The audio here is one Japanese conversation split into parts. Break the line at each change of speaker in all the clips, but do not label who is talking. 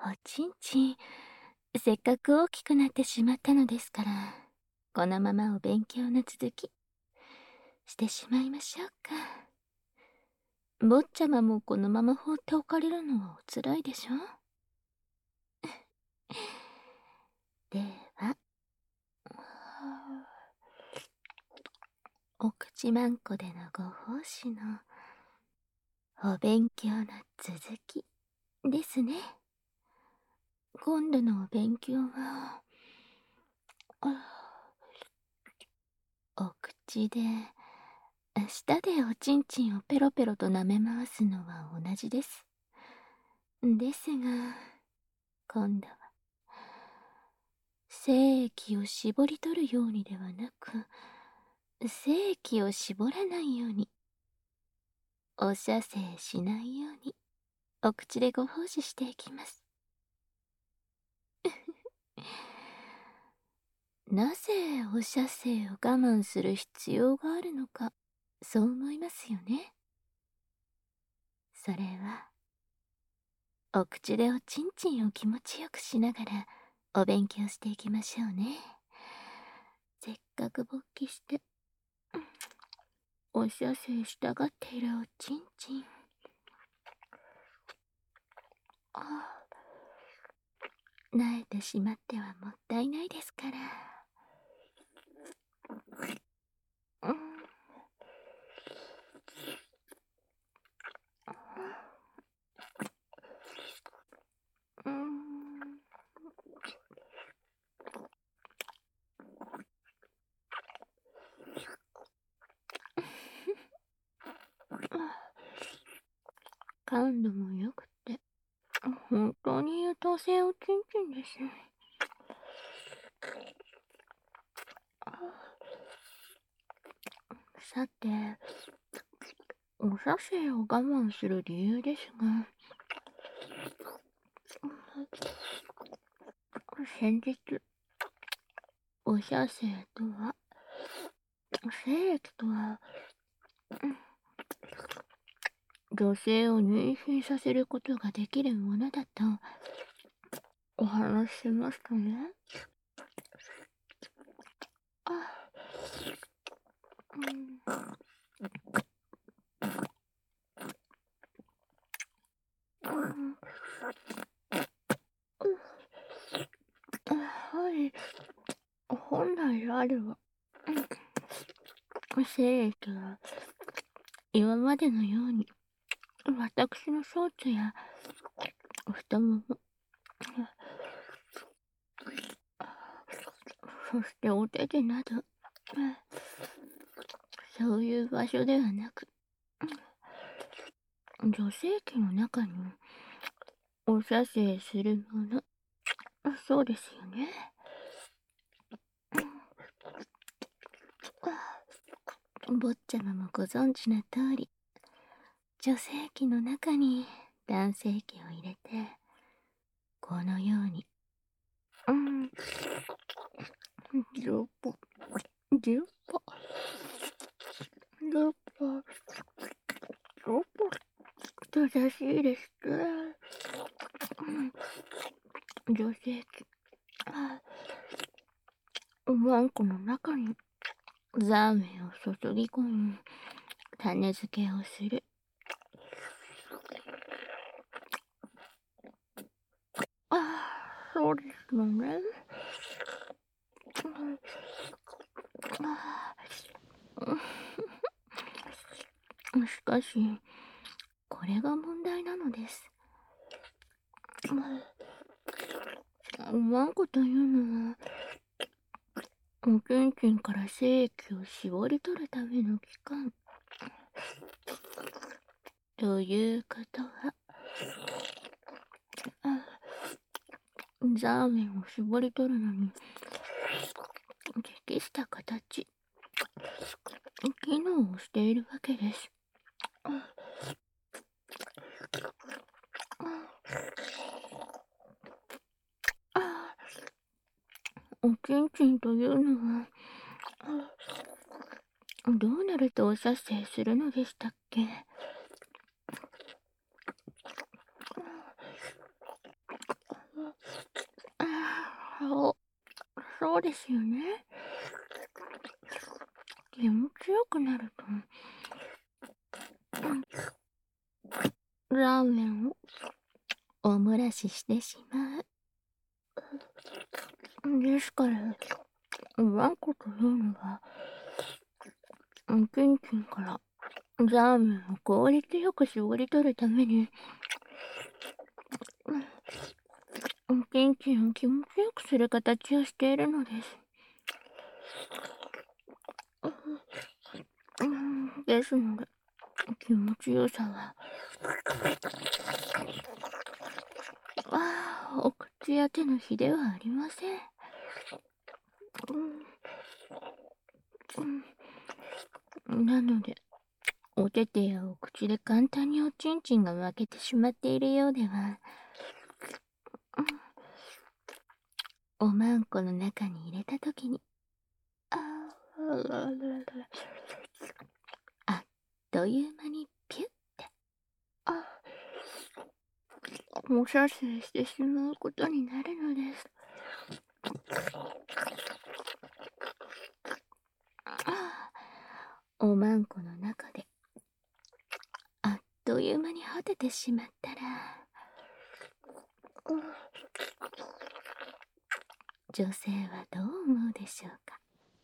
おちんちん、せっかく大きくなってしまったのですから、このままお勉強の続き、してしまいましょうか。坊ちゃまもこのまま放っておかれるのはおつらいでしょ。では、お口まんこでのご奉仕のお勉強の続きですね。今度のお勉強は、お口で、舌でおちんちんをペロペロと舐め回すのは同じです。ですが、今度は、精液を絞り取るようにではなく、精液を絞らないように、お射精しないように、お口でご奉仕していきます。なぜお射精を我慢する必要があるのか、そう思いますよね。それは、お口でおちんちんを気持ちよくしながらお勉強していきましょうね。せっかく勃起して、お射精したがっているおちんちん。慣れてしまってはもったいないですから。感度も良くて、本当に優等生おちんちんです。さて、お射精を我慢する理由ですが、先日、お射精とは、精液とは、女性を妊娠させることができるものだとお話ししましたね。はい、本来であれば、精液は今までのように私の小腸や太もも、そしてお手手など、そういう場所ではなく、女性器の中にお射精するもの、そうですよね。坊ちゃまもご存知の通り、女性器の中に男性器を入れて、このように、ジュポ、ジュポ、ジュポ、ジュポ、正しいですね。女性器、ワンコの中にザーメンを注ぎ込み、種付けをする。そうですよね。しかし、これが問題なのです。ワンコというのは、おちんちんから精液を絞り取るための器官。ということは、ザーメンを絞り取るのに、適した形、機能をしているわけです。おちんちんというのは、どうなるとお射精するのでしたっけ？ そう、そうですよね。気持ちよくなると、ラーメンをお漏らししてしまう。ですから、ワンコというのは、キンキンからラーメンを効率よく絞り取るために、キンキンを気持ちよくする形をしているのです。ですので、気持ちよさは、お口や手のひではありません。なので、お手手やお口で簡単におちんちんが負けてしまっているようでは、おまんこの中に入れたときに、あっという間にピュッて、お射精してしまうことになるのです。おまんこの中で、あっという間に果ててしまったら、女性はどう思うでしょうか。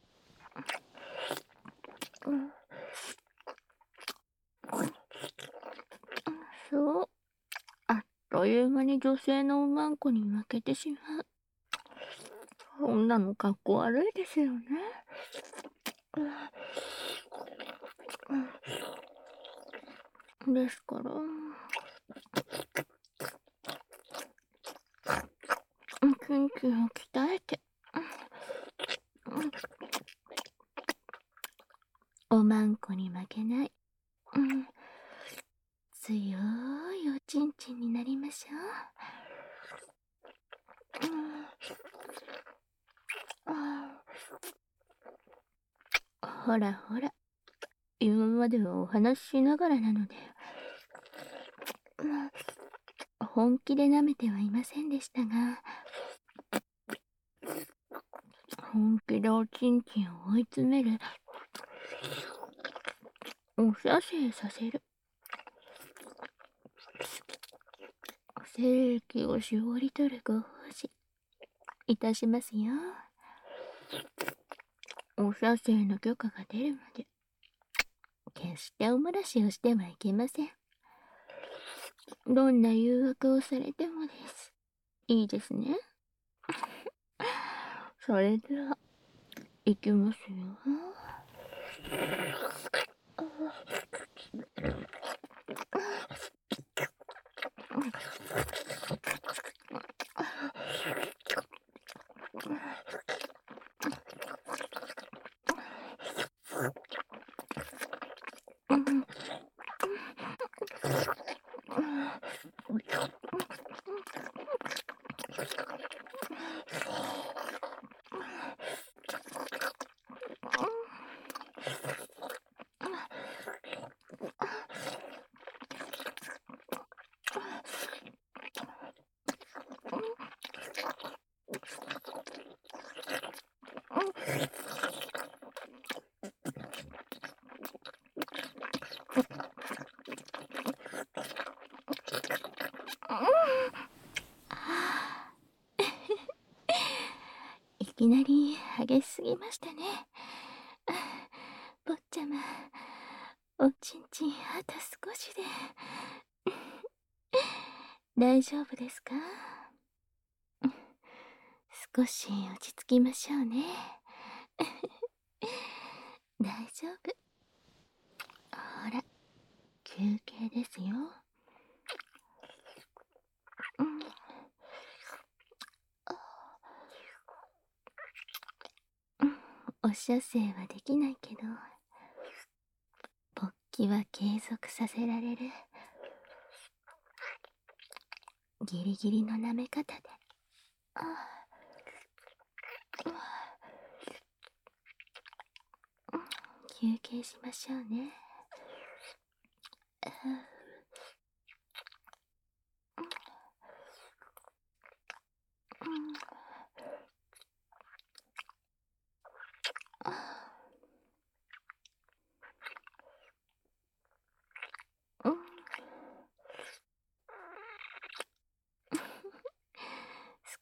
そう、あっという間に女性のおまんこに負けてしまう。そんなのかっこ悪いですよね。ですから、キンキンを鍛えて、おまんこに負けない、強いおちんちんになりましょう。ほらほら、今まではお話ししながらなので、本気で舐めてはいませんでしたが、本気でおちんちんを追い詰める、お射精させる、精液を絞り取るご奉仕いたしますよ。お射精の許可が出るまで、決してお漏らしをしてはいけません。どんな誘惑をされてもです。いいですね。それでは、いきますよ。いきなり激しすぎましたね。坊ちゃま、おちんちんあと少しで。大丈夫ですか？少し落ち着きましょうね。大丈夫。ほら、休憩ですよ。お射精はできないけど、勃起は継続させられる。ギリギリの舐め方で。休憩しましょうね。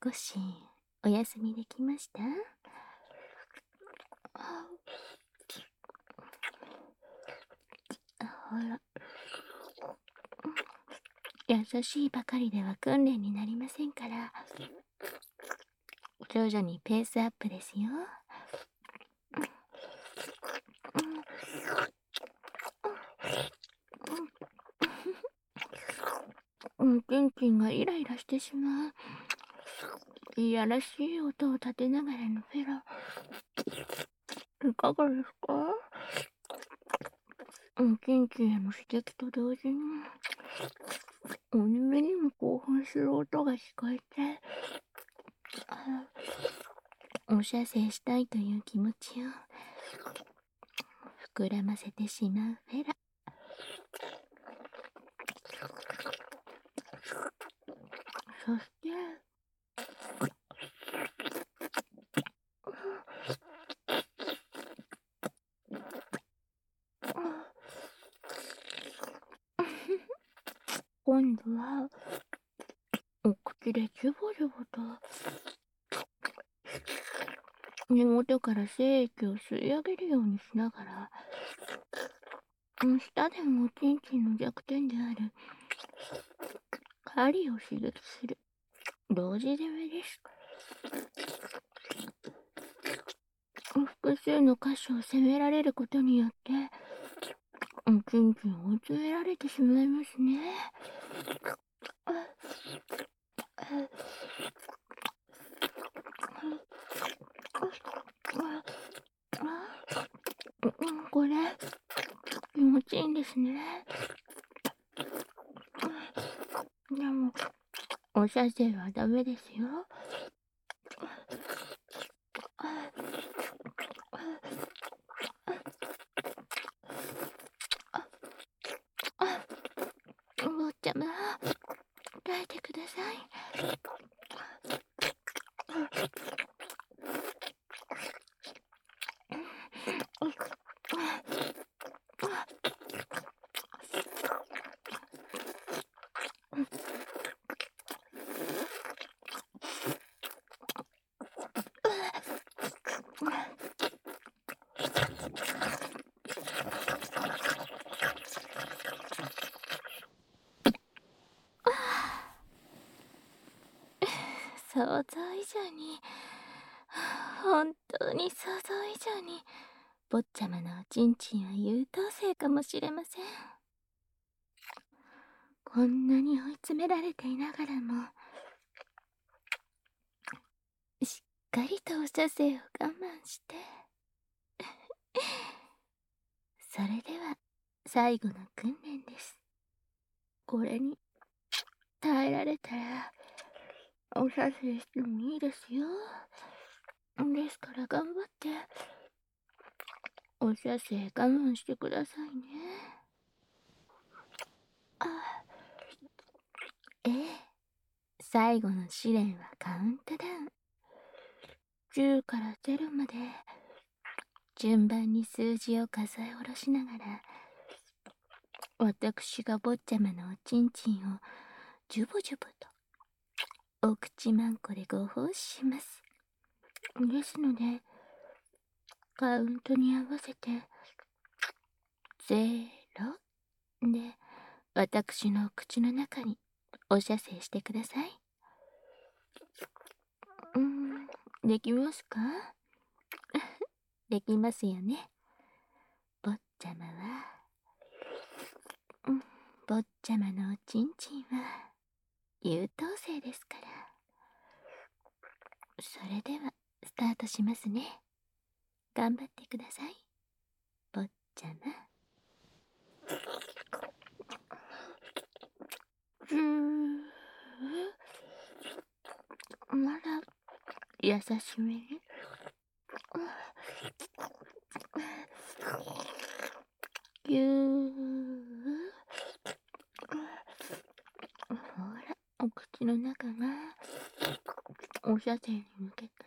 少しお休みできました？ほら、優しいばかりでは訓練になりませんから、徐々にペースアップですよ。チンチンがイライラしてしまう。いやらしい音を立てながらのフェラ、いかがですか？チンチンへの指摘と同時に、鬼目にも興奮する音が聞こえて、お射精したいという気持ちを膨らませてしまうフェラ。そして、今度は、お口でジュボジュボと、根元から精液を吸い上げるようにしながら、舌でもおちんちんの弱点である、針を刺激する、同時攻めです。複数の箇所を攻められることによって、おちんちんを追い詰められてしまいますね。これ、気持ちいいんですね。でも、お射精はダメですよ。坊ちゃま、耐えてください。想像以上に、本当に想像以上に、坊ちゃまのおちんちんは優等生かもしれません。こんなに追い詰められていながらも、しっかりとお射精を我慢して。それでは、最後の訓練です。これに耐えられたら、お射精してもいいですよ。ですから頑張って、お射精我慢してくださいね。ええ、最後の試練はカウントダウン。10から0まで、順番に数字を数え下ろしながら、私が坊ちゃまのおちんちんをジュボジュボと、お口まんこでご奉仕します。ですので、カウントに合わせて、0で、私の口の中にお射精してください。できますか？できますよね。坊ちゃまは、坊ちゃまのおちんちんは優等生ですから。それでは、スタートしますね。頑張ってください、坊ちゃま。まだ優しめに。ぎゅー。ほら、お口の中がお射精に向けて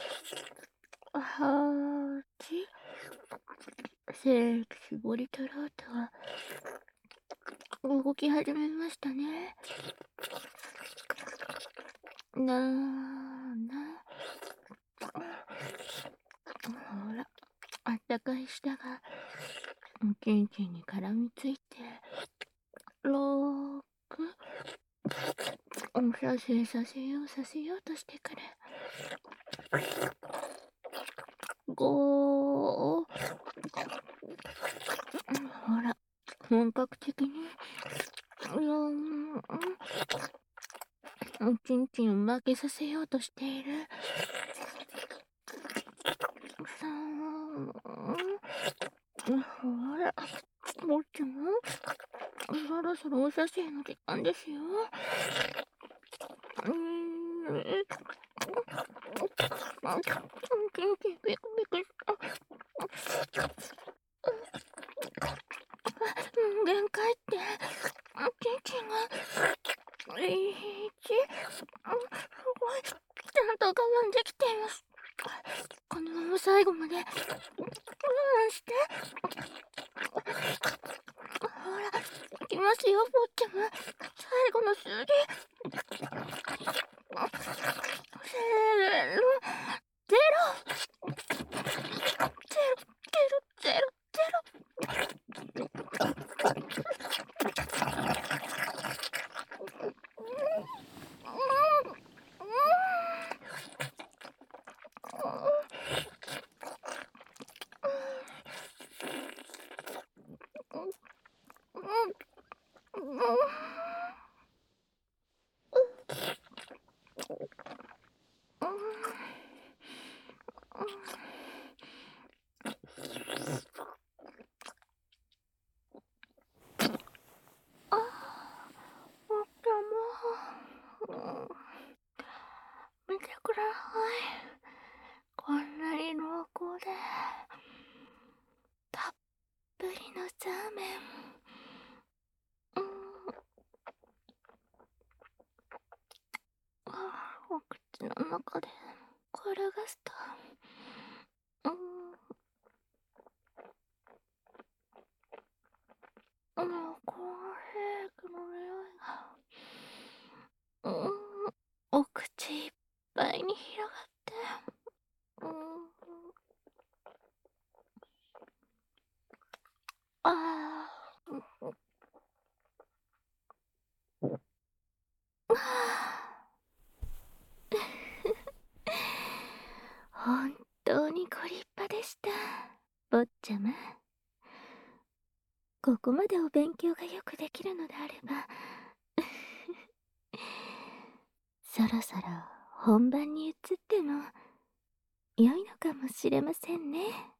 はーち精液絞り取ろうと動き始めましたね。なーたかい舌がおちんちんに絡みついて、ろーくお射精させようとしてくる。ごー、ほら、本格的に、おちんちんを負けさせようとしている。さほら、ぼっちゃま、そろそろお射精の時間ですよ。ちんちんビクビクした。限界って、ちんちんが、すごい、ちゃんと我慢できています。このまま最後まで、我慢して。ほら、いきますよ、坊ちゃま。最後の数字。せーの、ゼロ。ゼロ。坊ちゃま、見てください。こんなに濃厚で、たっぷりのザーメン。お口の中で転がすと、もうコーンフレークの匂いが、お口いっぱいに広がって、あー、本当にご立派でした、坊ちゃま。ここまでお勉強がよくできるのであれば、そろそろ本番に移っても良いのかもしれませんね。